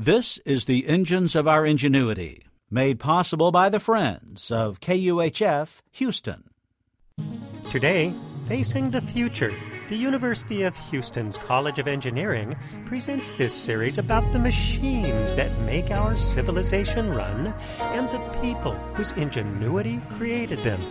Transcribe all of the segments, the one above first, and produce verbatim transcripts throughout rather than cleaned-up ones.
This is the Engines of Our Ingenuity, made possible by the friends of K U H F Houston. Today, Facing the Future, the University of Houston's College of Engineering presents this series about the machines that make our civilization run and the people whose ingenuity created them.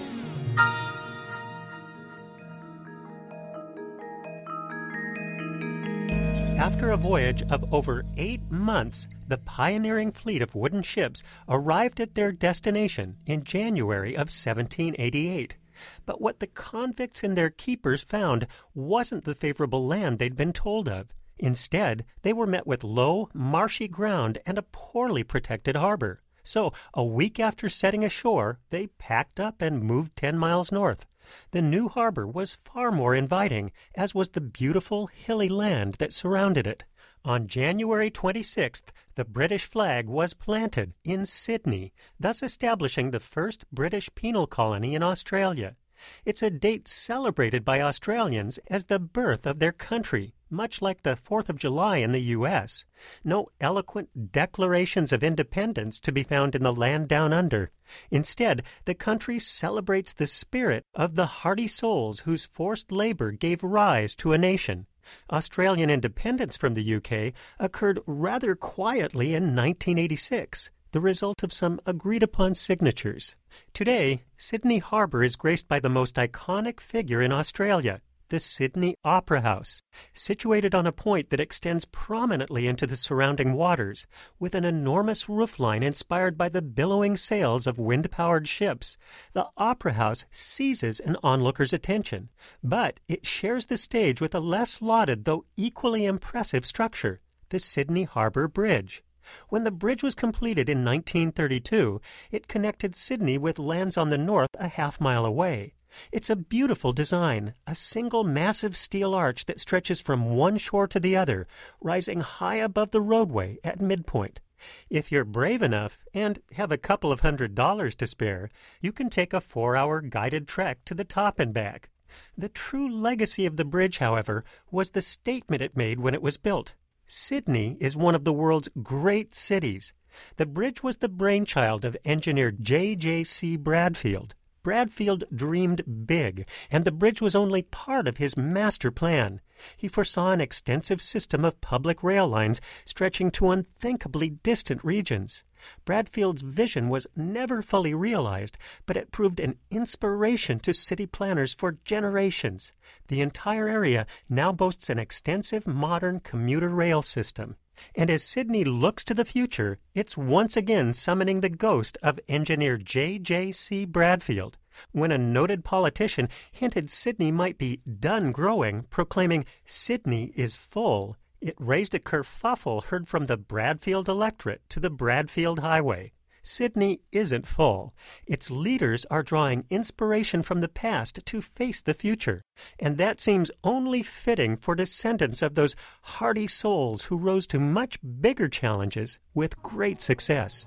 After a voyage of over eight months, the pioneering fleet of wooden ships arrived at their destination in January of seventeen eighty-eight. But what the convicts and their keepers found wasn't the favorable land they'd been told of. Instead, they were met with low, marshy ground and a poorly protected harbor. So, a week after setting ashore, they packed up and moved ten miles north. The new harbor was far more inviting, as was the beautiful, hilly land that surrounded it. On January twenty-sixth, the British flag was planted in Sydney, thus establishing the first British penal colony in Australia. It's a date celebrated by Australians as the birth of their country, much like the Fourth of July in the U S No eloquent declarations of independence to be found in the land down under. Instead, the country celebrates the spirit of the hardy souls whose forced labor gave rise to a nation. Australian independence from the U K occurred rather quietly in nineteen eighty-six, the result of some agreed-upon signatures. Today, Sydney Harbour is graced by the most iconic figure in Australia, the Sydney Opera House, situated on a point that extends prominently into the surrounding waters, with an enormous roofline inspired by the billowing sails of wind-powered ships. The Opera House seizes an onlooker's attention, but it shares the stage with a less lauded though equally impressive structure, the Sydney Harbour Bridge. When the bridge was completed in nineteen thirty-two, it connected Sydney with lands on the north a half mile away. It's a beautiful design, a single massive steel arch that stretches from one shore to the other, rising high above the roadway at midpoint. If you're brave enough and have a couple of hundred dollars to spare, you can take a four-hour guided trek to the top and back. The true legacy of the bridge, however, was the statement it made when it was built. Sydney is one of the world's great cities. The bridge was the brainchild of engineer J J C Bradfield. Bradfield dreamed big, and the bridge was only part of his master plan. He foresaw an extensive system of public rail lines stretching to unthinkably distant regions. Bradfield's vision was never fully realized, but it proved an inspiration to city planners for generations. The entire area now boasts an extensive modern commuter rail system. And as Sydney looks to the future, it's once again summoning the ghost of engineer J J C Bradfield. When a noted politician hinted Sydney might be done growing, proclaiming Sydney is full, it raised a kerfuffle heard from the Bradfield electorate to the Bradfield Highway. Sydney isn't full. Its leaders are drawing inspiration from the past to face the future, and that seems only fitting for descendants of those hardy souls who rose to much bigger challenges with great success.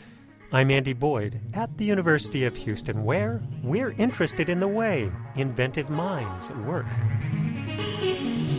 I'm Andy Boyd at the University of Houston, where we're interested in the way inventive minds work.